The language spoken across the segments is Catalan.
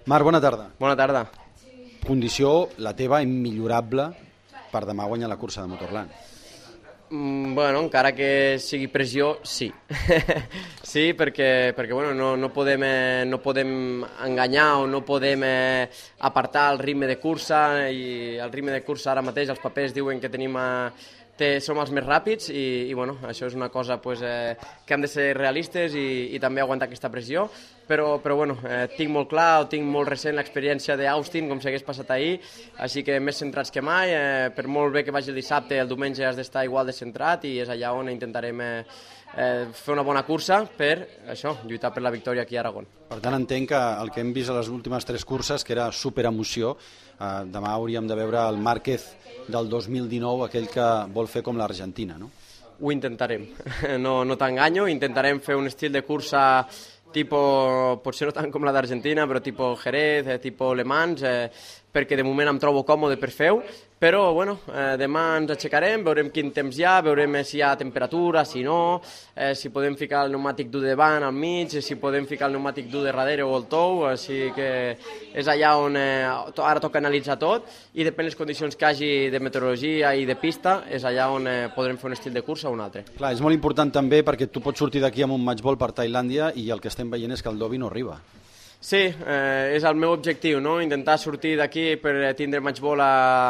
Marc, bona tarda. Bona tarda. Condició, la teva, immillorable per demà guanyar la cursa de Motorland. Bueno, encara que sigui pressió, sí. Sí, perquè bueno, no podem enganyar o no podem apartar el ritme de cursa, i el ritme de cursa ara mateix els papers diuen que som els més ràpids i bueno, això és una cosa que hem de ser realistes i també aguantar aquesta pressió, però bueno, tinc molt clar, tinc molt recent l'experiència d'Austin, com s'hagués passat ahir, així que més centrats que mai, per molt bé que vagi el dissabte, el diumenge has d'estar igual de centrat i és allà on intentarem fer una bona cursa per això, lluitar per la victòria aquí a Aragón. Per tant, entenc que el que hem vist a les últimes 3 curses, que era superemoció, demà hauríem de veure el Márquez del 2019, aquell que vol fer com l'Argentina, no? Ho intentarem, no t'enganyo, intentarem fer un estil de cursa potser no tant com la d'Argentina, però tipo Jerez, tipo Le Mans, perquè de moment em trobo còmode per fer-ho, però bueno, demà ens aixecarem, veurem quin temps hi ha, veurem si hi ha temperatura, si no, si podem ficar el pneumàtic dur de davant al mig, si podem ficar el pneumàtic dur de darrere o el tou, així que és allà on ara toca analitzar tot i depèn de les condicions que hagi de meteorologia i de pista, és allà on podrem fer un estil de cursa o un altre. Clar, és molt important també perquè tu pots sortir d'aquí amb un matchball per Tailàndia i el que estem veient és que el Dobby no arriba. Sí, és el meu objectiu, no? Intentar sortir d'aquí per tindre matchball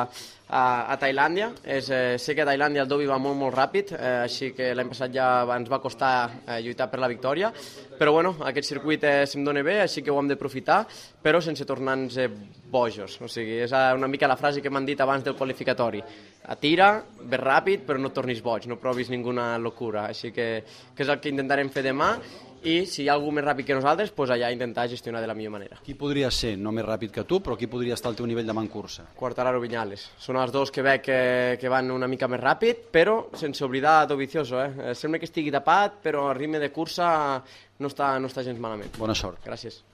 a Tailàndia. Sé que a Tailàndia el Dobby va molt ràpid, així que l'any passat ja ens va costar lluitar per la victòria, però bueno, aquest circuit se'm dona bé, així que ho hem d'aprofitar, però sense tornar-nos bojos. O sigui, és una mica la frase que m'han dit abans del qualificatori. Tira, ve ràpid, però no et tornis boig, no provis ninguna locura. Així que és el que intentarem fer demà, i si hi ha algú més ràpid que nosaltres, doncs allà intentar gestionar de la millor manera. Qui podria ser, no més ràpid que tu, però qui podria estar al teu nivell demà en cursa? Quartararo, Viñales. Són els dos que veig que van una mica més ràpid, però sense oblidar Dovizioso. Sembla que estigui tapat, però el ritme de cursa no està gens malament. Bona sort. Gràcies.